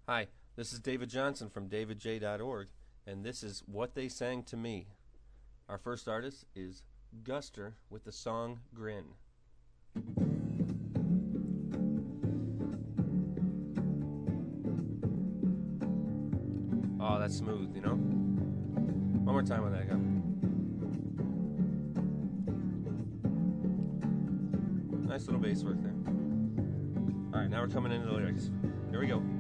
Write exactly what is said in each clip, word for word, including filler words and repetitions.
Hi, this is David Johnson from david j dot org, and this is What They Sang to Me. Our first artist is Guster with the song Grin. Oh, that's smooth, you know? One more time on that, go. Nice little bass work there. Alright, now we're coming into the lyrics. Here we go.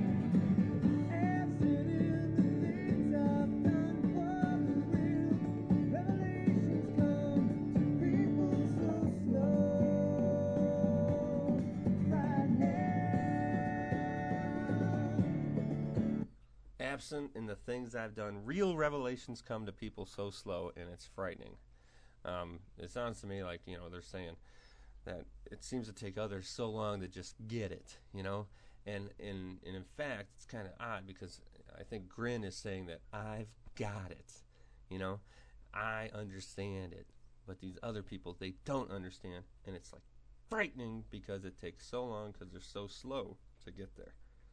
Absent in the things I've done, real revelations come to people so slow, and it's frightening. Um, it sounds to me like, you know, they're saying that it seems to take others so long to just get it, you know? And, and, and in fact, it's kind of odd because I think Grin is saying that I've got it, you know? I understand it. But these other people, they don't understand. And it's like frightening because it takes so long because they're so slow to get there.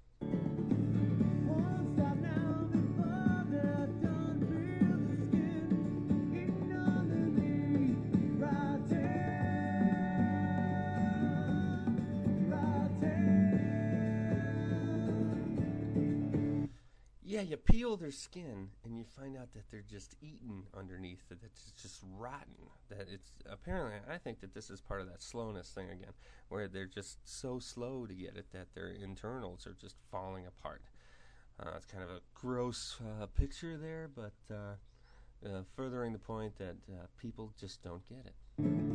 Yeah, you peel their skin and you find out that they're just eaten underneath, that it's just rotten. That it's apparently, I think that this is part of that slowness thing again, where they're just so slow to get it that their internals are just falling apart. Uh, it's kind of a gross uh, picture there, but uh, uh, furthering the point that uh, people just don't get it.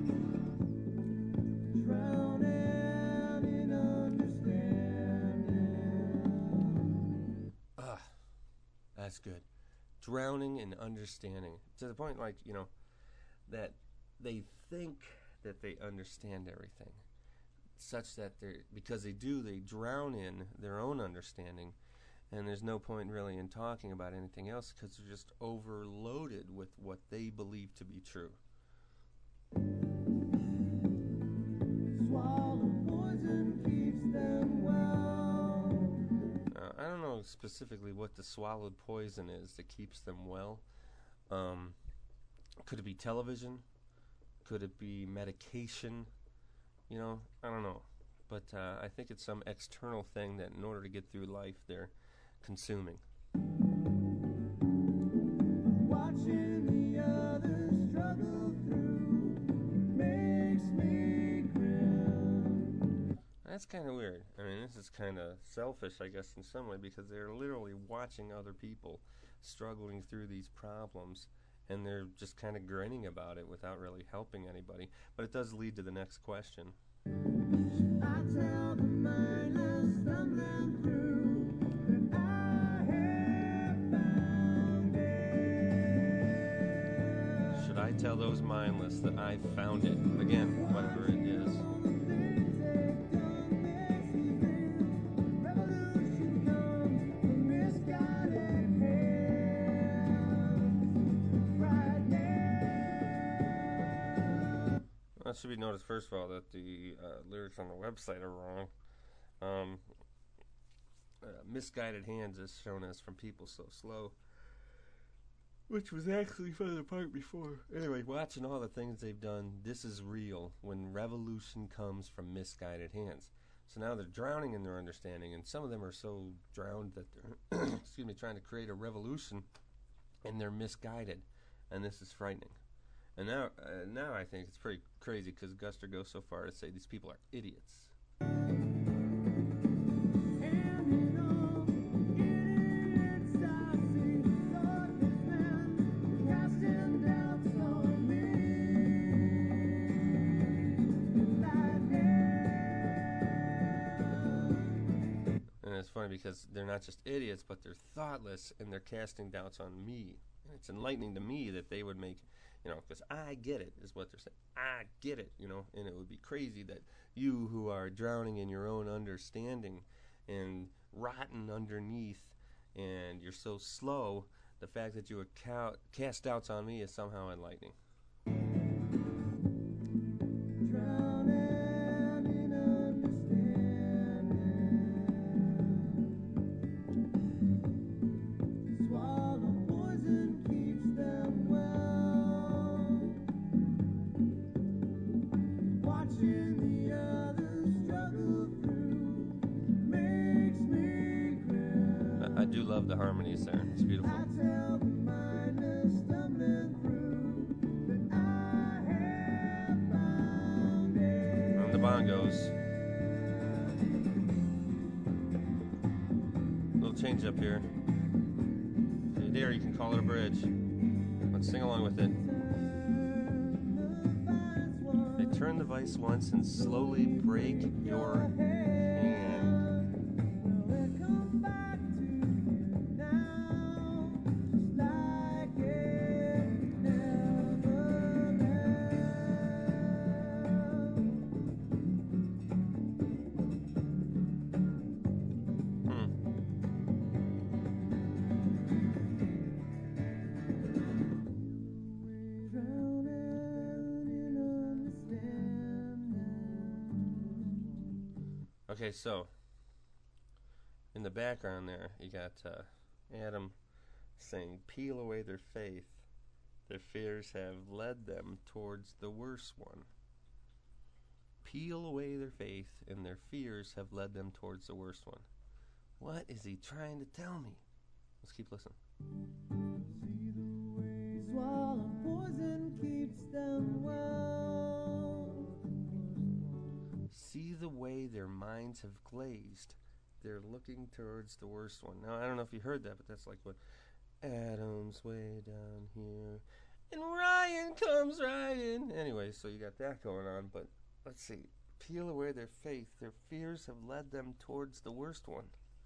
That's good. Drowning in understanding. To the point, like, you know, that they think that they understand everything. Such that they're, because they do, they drown in their own understanding. And there's no point really in talking about anything else because they're just overloaded with what they believe to be true. Swallow poison keeps them well. I don't know specifically what the swallowed poison is that keeps them well. Um, could it be television? Could it be medication? You know, I don't know. But uh, I think it's some external thing that in order to get through life, they're consuming. Watching the others struggle through makes me grin. That's kind of weird. I mean, this is kind of selfish, I guess, in some way, because they're literally watching other people struggling through these problems, and they're just kind of grinning about it without really helping anybody. But it does lead to the next question. I tell the mindless stumbling through that I have found it. Should I tell those mindless that I found it? Again, whatever it is. It should be noticed, first of all, that the uh, lyrics on the website are wrong. Um, uh, misguided hands is shown as from people so slow, which was actually from the part before. Anyway, watching all the things they've done, this is real when revolution comes from misguided hands. So now they're drowning in their understanding, and some of them are so drowned that they're, excuse me, trying to create a revolution, and they're misguided, and this is frightening. And now, uh, now I think it's pretty crazy because Guster goes so far to say these people are idiots. And it's funny because they're not just idiots, but they're thoughtless, and they're casting doubts on me. And it's enlightening to me that they would make, you know, because I get it, is what they're saying. I get it, you know, and it would be crazy that you who are drowning in your own understanding and rotten underneath, and you're so slow, the fact that you would ca- cast doubts on me is somehow enlightening. do love the harmonies there. It's beautiful. And the bongos. Little change up here. If you dare, you can call it a bridge. Let's sing along with it. They turn the vice once and slowly break your hand. Okay, so in the background there, you got uh, Adam saying, "Peel away their faith. Their fears have led them towards the worse one." Peel away their faith, and their fears have led them towards the worst one. What is he trying to tell me? Let's keep listening. Swallow poison keeps them well. See the way their minds have glazed. They're looking towards the worst one. Now, I don't know if you heard that, but that's like what Adam's way down here, and Ryan comes riding. Anyway, so you got that going on, but let's see. Peel away their faith. Their fears have led them towards the worst one.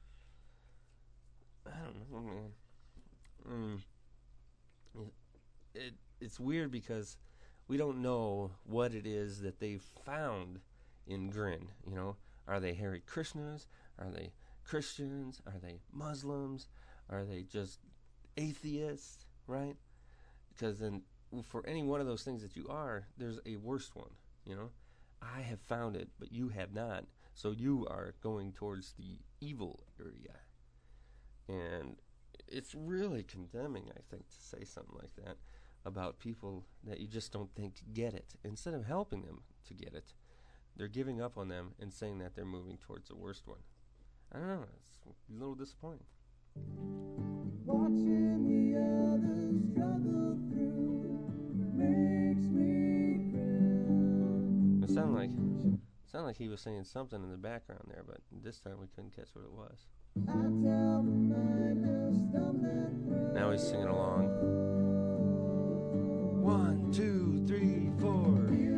I don't know, man. Mm. It, it, it's weird because we don't know what it is that they've found in Grin. You know, are they Hare Krishnas? Are they Christians? Are they Muslims? Are they just atheists? Right? Because then, for any one of those things that you are, there's a worst one. You know, I have found it, but you have not. So you are going towards the evil area, and it's really condemning, I think, to say something like that about people that you just don't think get it. Instead of helping them to get it, they're giving up on them and saying that they're moving towards the worst one. I don't know. It's a little disappointing. Watching the others struggle through makes me grin. It sounded like, it sounded like he was saying something in the background there, but this time we couldn't catch what it was. I tell the mindless stumbling through. Now he's singing along. One, two, three, four.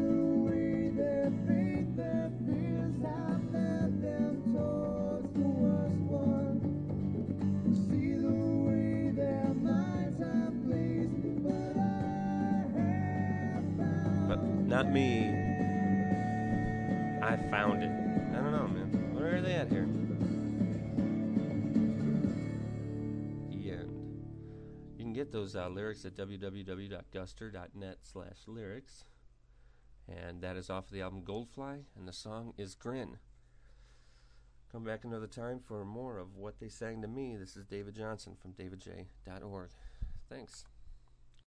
Not me. I found it. I don't know, man. Where are they at here? The end. You can get those uh, lyrics at www.guster.net slash lyrics. And that is off of the album Goldfly, and the song is Grin. Come back another time for more of What They Sang to Me. This is David Johnson from david j dot org. Thanks.